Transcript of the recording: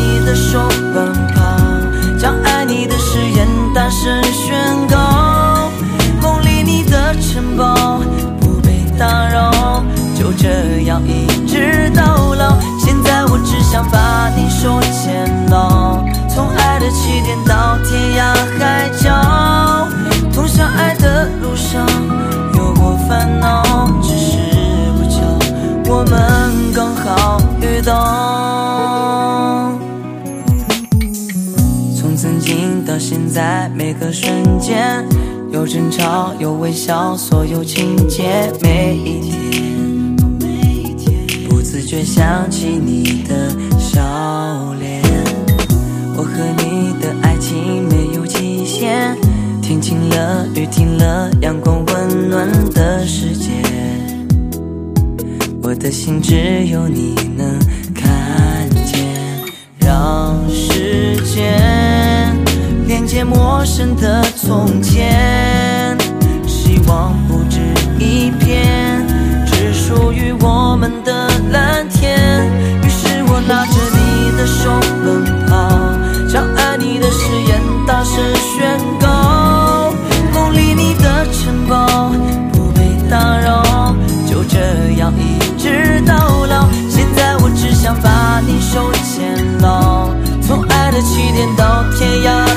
你的手奔跑，将爱你的誓言大声宣告。梦里你的城堡不被打扰，就这样一直到老。现在我只想把你手牵牢，从爱的起点到天涯海角，通向爱的路上有过烦恼，只是不巧我们刚好遇到。从曾经到现在，每个瞬间有争吵有微笑，所有情节每一天不自觉想起你的笑脸。我和你的爱情没有极限，天晴了雨停了，阳光温暖的世界，我的心只有你能看见。让时间连接陌生的从前，希望不止一片，只属于我们的蓝天。于是我拿着你的手奔跑，将爱你的誓言大声宣告。梦里你的城堡不被打扰，就这样一直到老。现在我只想把你手牵牢，从爱的起点到天涯